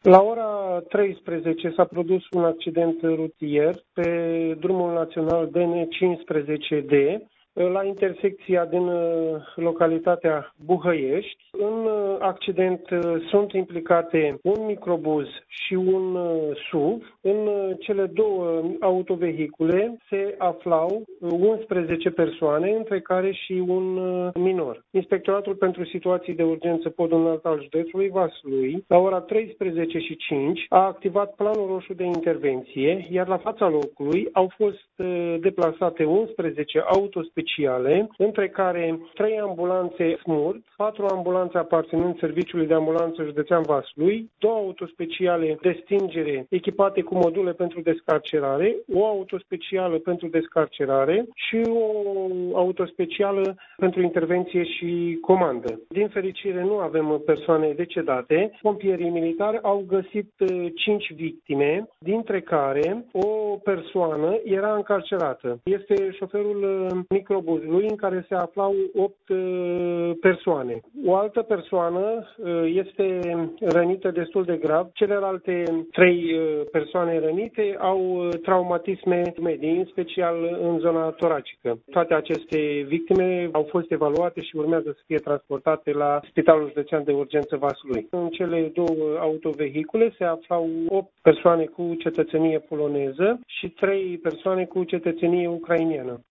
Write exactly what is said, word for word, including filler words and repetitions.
La ora treisprezece s-a produs un accident rutier pe drumul național D N cincisprezece D, la intersecția din localitatea Buhăiești. În accident sunt implicate un microbuz și un S U V. În cele două autovehicule se aflau unsprezece persoane, între care și un minor. Inspectoratul pentru situații de urgență Podul Înalt al județului Vaslui, la ora treisprezece și cinci, a activat planul roșu de intervenție, iar la fața locului au fost deplasate unsprezece autospeciale, între care trei ambulanțe SMURD, patru ambulanțe aparținând Serviciului de Ambulanță Județean Vaslui, două autospeciale de stingere echipate cu module pentru descarcerare, o autospecială pentru descarcerare și o autospecială pentru intervenție și comandă. Din fericire nu avem persoane decedate. Pompierii militari au găsit cinci victime, dintre care o persoană era încarcerată. Este șoferul microbuzului în care se aflau opt persoane. O altă persoană este rănită destul de grav. Celelalte trei persoane rănite au traumatisme medii, în special în zona toracică. Toate aceste victime au fost evaluate și urmează să fie transportate la Spitalul Județean de Urgență Vaslui. În cele două autovehicule se aflau opt persoane cu cetățenie poloneză și trei persoane cu cetățenie ucrainiană.